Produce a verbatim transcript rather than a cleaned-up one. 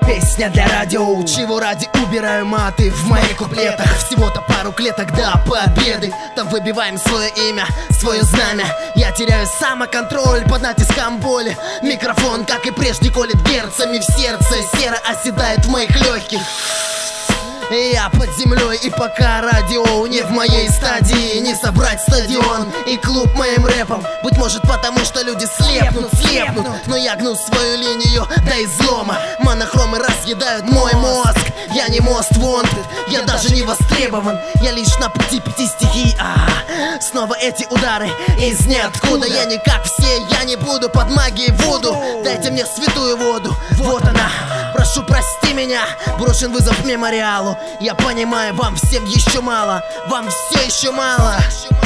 Песня для радио, чего ради убираю маты в моих куплетах. Всего-то пару клеток до победы. Там выбиваем свое имя, свое знамя. Я теряю самоконтроль под натиском боли. Микрофон, как и прежде, колет герцами в сердце. Сера оседает в моих легких. И я под землей, и пока радио не в моей стадии, не собрать стадион и клуб моим рэпом. Быть может потому, что люди слепнут, слепнут. Но я гну свою линию до излома. Монохромы разъедают мой мозг. Я не most wanted, я даже не востребован. Я лишь на пути пяти стихий. А, снова эти удары из ниоткуда. Я не как все, я не буду под магией вуду. Дайте мне святую воду, вот она. Прошу, прости меня, брошен вызов мемориалу. Я понимаю, вам всем еще мало, вам все еще мало.